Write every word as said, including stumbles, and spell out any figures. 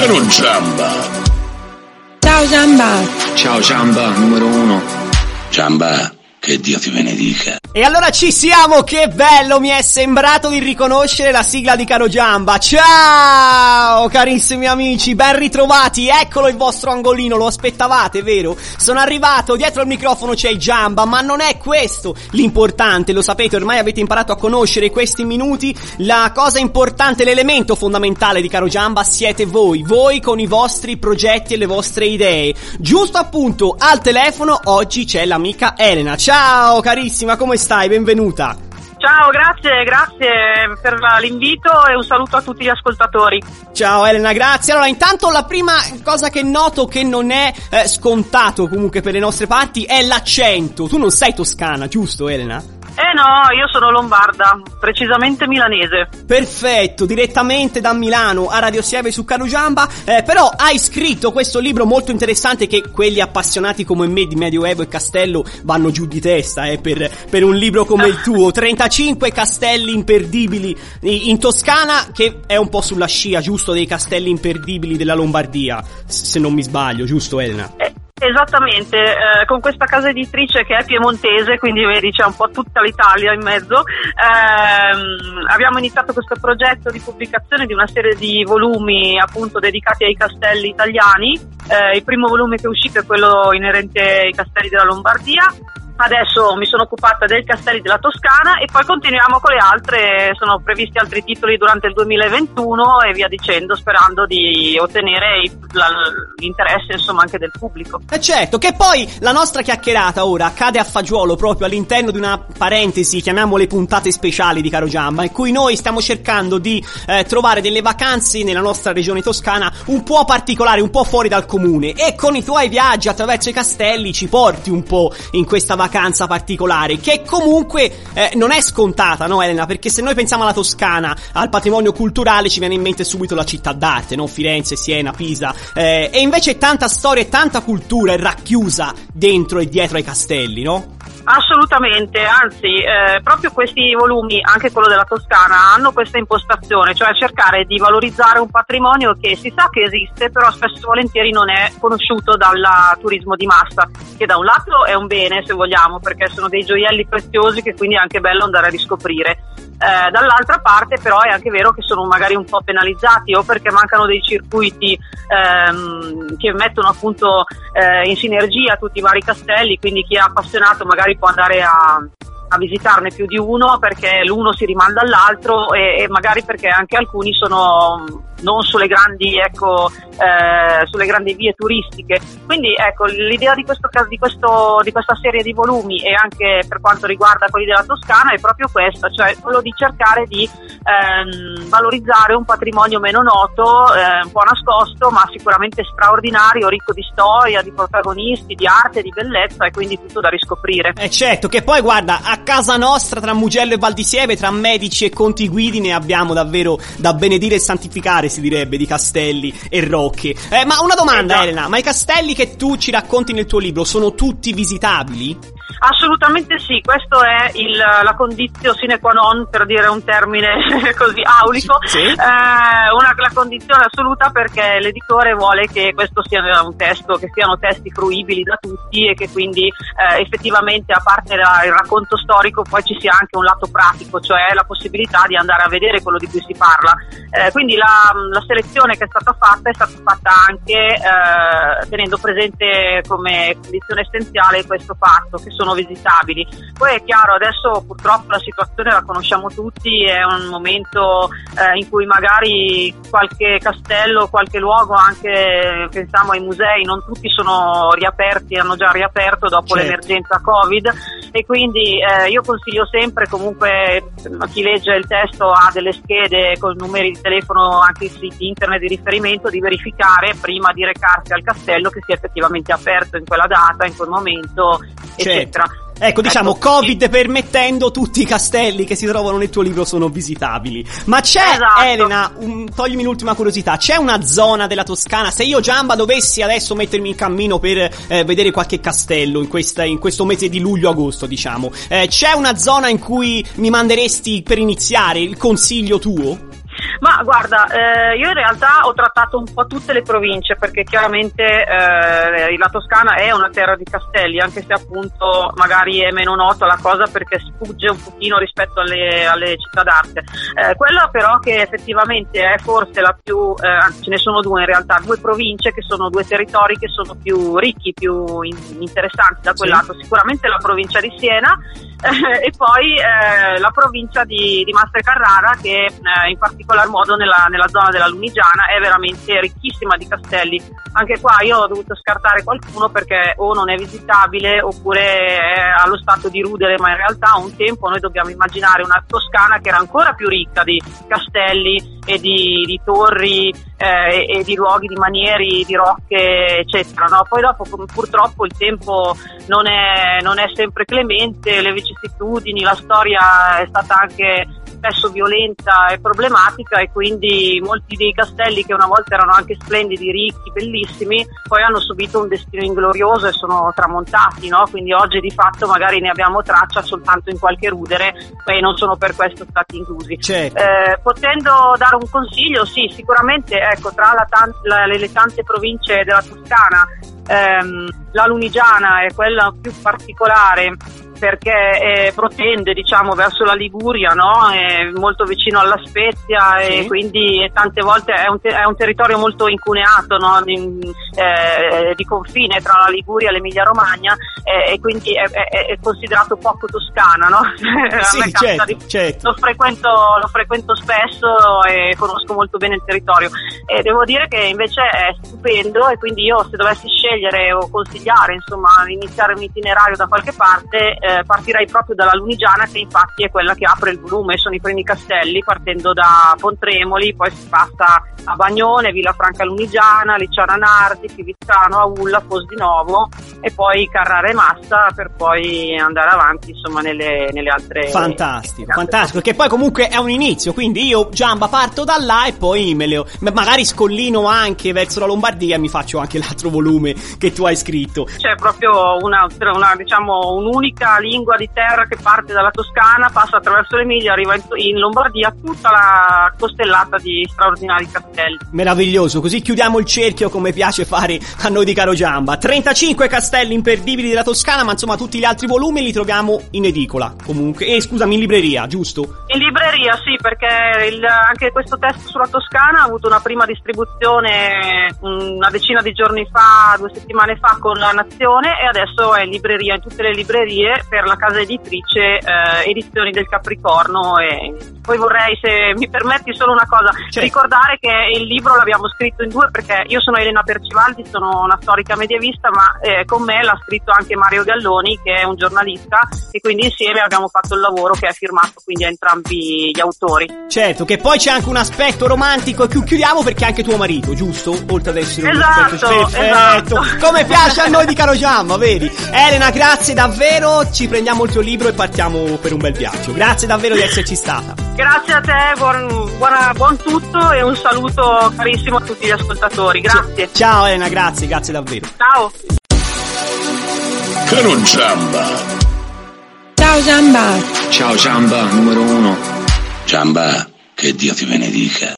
Caro Giamba. Ciao Giamba. Ciao Giamba, numero uno. Giamba, che Dio ti benedica. E allora ci siamo, che bello, mi è sembrato di riconoscere la sigla di Caro Giamba. Ciao carissimi amici, ben ritrovati, eccolo il vostro angolino, lo aspettavate, vero? Sono arrivato, dietro il microfono c'è il Giamba, ma non è questo l'importante, lo sapete, ormai avete imparato a conoscere questi minuti. La cosa importante, l'elemento fondamentale di Caro Giamba siete voi, voi con i vostri progetti e le vostre idee. Giusto appunto, al telefono oggi c'è l'amica Elena. Ciao carissima, come stai? Benvenuta. Ciao, grazie, grazie per l'invito e un saluto a tutti gli ascoltatori. Ciao Elena, grazie. Allora, intanto la prima cosa che noto che non è eh, scontato comunque per le nostre parti è l'accento. Tu non sei toscana, giusto Elena? Eh no, io sono lombarda, precisamente milanese. Perfetto, direttamente da Milano a Radio Sieve su Caro Giamba, eh, però hai scritto questo libro molto interessante che quelli appassionati come me di Medioevo e Castello vanno giù di testa eh, per, per un libro come il tuo. trentacinque castelli imperdibili in Toscana, che è un po' sulla scia, giusto, dei castelli imperdibili della Lombardia, se non mi sbaglio, giusto Elena? Eh. Esattamente, eh, con questa casa editrice che è piemontese, quindi vedi c'è un po' tutta l'Italia in mezzo, ehm, abbiamo iniziato questo progetto di pubblicazione di una serie di volumi appunto dedicati ai castelli italiani. Eh, il primo volume che è uscito è quello inerente ai castelli della Lombardia. Adesso mi sono occupata dei castelli della Toscana e poi continuiamo con le altre, sono previsti altri titoli durante il duemilaventuno e via dicendo, sperando di ottenere il, la, l'interesse insomma anche del pubblico. E certo, che poi la nostra chiacchierata ora cade a fagiolo proprio all'interno di una parentesi, chiamiamole puntate speciali di Caro Giamba, in cui noi stiamo cercando di eh, trovare delle vacanze nella nostra regione toscana un po' particolari, un po' fuori dal comune, e con i tuoi viaggi attraverso i castelli ci porti un po' in questa vacanza vacanza particolare, che comunque eh, non è scontata, no Elena? Perché se noi pensiamo alla Toscana, al patrimonio culturale, ci viene in mente subito la città d'arte, no? Firenze, Siena, Pisa, eh, e invece tanta storia e tanta cultura è racchiusa dentro e dietro ai castelli, no? Assolutamente, anzi eh, proprio questi volumi, anche quello della Toscana, hanno questa impostazione, cioè cercare di valorizzare un patrimonio che si sa che esiste, però spesso e volentieri non è conosciuto dal turismo di massa, che da un lato è un bene se vogliamo, perché sono dei gioielli preziosi che quindi è anche bello andare a riscoprire. Eh, dall'altra parte però è anche vero che sono magari un po' penalizzati, o perché mancano dei circuiti ehm, che mettono appunto eh, in sinergia tutti i vari castelli, quindi chi è appassionato magari può andare a, a visitarne più di uno, perché l'uno si rimanda all'altro e, e magari perché anche alcuni sono non sulle grandi ecco eh, sulle grandi vie turistiche. Quindi ecco, l'idea di questo di questo di questa serie di volumi, e anche per quanto riguarda quelli della Toscana, è proprio questa, cioè quello di cercare di ehm, valorizzare un patrimonio meno noto, eh, un po' nascosto, ma sicuramente straordinario, ricco di storia, di protagonisti, di arte, di bellezza, e quindi tutto da riscoprire. Eh certo, che poi guarda, a casa nostra tra Mugello e Val di Sieve, tra Medici e Conti Guidi, ne abbiamo davvero da benedire e santificare, si direbbe, di castelli e rocche. Eh, ma una domanda, esatto. Elena, ma i castelli che tu ci racconti nel tuo libro sono tutti visitabili? Assolutamente sì, questo è il, la condizio sine qua non, per dire un termine così aulico, sì. eh, una, la condizione assoluta, perché l'editore vuole che questo sia un testo, che siano testi fruibili da tutti, e che quindi eh, effettivamente, a parte la, il racconto storico, poi ci sia anche un lato pratico, cioè la possibilità di andare a vedere quello di cui si parla. Eh, quindi la, la selezione che è stata fatta è stata fatta anche eh, tenendo presente come condizione essenziale questo fatto, che sono visitabili. Poi è chiaro, adesso purtroppo la situazione la conosciamo tutti, è un momento eh, in cui magari qualche castello, qualche luogo, anche pensiamo ai musei, non tutti sono riaperti, hanno già riaperto dopo certo. l'emergenza Covid, e quindi eh, io consiglio sempre, comunque a chi legge il testo ha delle schede con numeri di telefono, anche i siti internet di riferimento, di verificare prima di recarsi al castello che sia effettivamente aperto in quella data, in quel momento, certo. eccetera. Ecco, diciamo, ecco, Covid sì. permettendo, tutti i castelli che si trovano nel tuo libro sono visitabili. Ma c'è, esatto. Elena, un, toglimi l'ultima curiosità, c'è una zona della Toscana, se io Giamba dovessi adesso mettermi in cammino per eh, vedere qualche castello in, questa, in questo mese di luglio-agosto, diciamo, eh, c'è una zona in cui mi manderesti per iniziare, il consiglio tuo? Ma guarda, eh, io in realtà ho trattato un po' tutte le province, perché chiaramente eh, la Toscana è una terra di castelli, anche se appunto magari è meno nota la cosa perché sfugge un pochino rispetto alle, alle città d'arte. Eh, quella però che effettivamente è forse la più, eh, anzi ce ne sono due in realtà, due province che sono due territori che sono più ricchi, più in, interessanti da quel sì. lato, sicuramente la provincia di Siena eh, e poi eh, la provincia di, di Massa e Carrara, che eh, in particolar modo nella, nella zona della Lunigiana è veramente ricchissima di castelli. Anche qua io ho dovuto scartare qualcuno perché o non è visitabile oppure è allo stato di rudere, ma in realtà un tempo noi dobbiamo immaginare una Toscana che era ancora più ricca di castelli e di, di torri eh, e, e di luoghi, di manieri, di rocche eccetera, no? Poi dopo purtroppo il tempo non è, non è sempre clemente, le vicissitudini, la storia è stata anche spesso violenta e problematica, e quindi molti dei castelli che una volta erano anche splendidi, ricchi, bellissimi, poi hanno subito un destino inglorioso e sono tramontati, no? Quindi oggi di fatto magari ne abbiamo traccia soltanto in qualche rudere e non sono per questo stati inclusi. Certo. Eh, potendo dare un consiglio, sì, sicuramente ecco, tra la tan- la, le, le tante province della Toscana, ehm, la Lunigiana è quella più particolare perché eh, protende, diciamo, verso la Liguria, no? È molto vicino alla Spezia, sì. E quindi tante volte è un, te- è un territorio molto incuneato, no? Di, eh, di confine tra la Liguria e l'Emilia Romagna, eh, e quindi è, è, è considerato poco toscana, no? Sì, certo, di, certo. Lo frequento, lo frequento spesso e conosco molto bene il territorio, e devo dire che invece è stupendo, e quindi io, se dovessi scegliere o consigliare, insomma, iniziare un itinerario da qualche parte, eh, partirei proprio dalla Lunigiana, che infatti è quella che apre il volume, sono i primi castelli, partendo da Pontremoli, poi si passa a Bagnone, Villafranca Lunigiana, Licciana Nardi, Fivizzano, Aulla, Fos di Novo e poi Carrara e Massa, per poi andare avanti insomma nelle, nelle altre. Fantastico, nelle fantastico, perché poi comunque è un inizio, quindi io Giamba parto da là e poi me le, magari scollino anche verso la Lombardia e mi faccio anche l'altro volume che tu hai scritto. C'è proprio una, una diciamo un'unica lingua di terra che parte dalla Toscana, passa attraverso l'Emilia, arriva in, in Lombardia, tutta la costellata di straordinari castelli. Meraviglioso, così chiudiamo il cerchio come piace fare a noi di Caro Giamba. trentacinque castelli imperdibili della Toscana, ma insomma tutti gli altri volumi li troviamo in edicola comunque, e eh, scusami, in libreria, giusto? In libreria sì, perché il, anche questo testo sulla Toscana ha avuto una prima distribuzione una decina di giorni fa, due settimane fa con La Nazione, e adesso è in libreria, in tutte le librerie, per la casa editrice eh, Edizioni del Capricorno. E poi vorrei, se mi permetti, solo una cosa, certo. Ricordare che il libro l'abbiamo scritto in due, perché io sono Elena Percivaldi, sono una storica medievista, ma eh, con me l'ha scritto anche Mario Galloni, che è un giornalista, e quindi insieme abbiamo fatto il lavoro che è firmato quindi a entrambi gli autori. Certo, che poi c'è anche un aspetto romantico, e chiudiamo perché è anche tuo marito, giusto? Oltre ad essere un esatto, aspetto perfetto, esatto. Come piace a noi di Caro Giamba, vedi? Elena, grazie davvero, ci prendiamo il tuo libro e partiamo per un bel viaggio. Grazie davvero di esserci stata. Grazie a te, buon, buona, buon tutto e un saluto carissimo a tutti gli ascoltatori, grazie. Ciao Elena, grazie, grazie davvero. Ciao. Caro Giamba. Ciao Giamba. Ciao Giamba, numero uno. Giamba, che Dio ti benedica.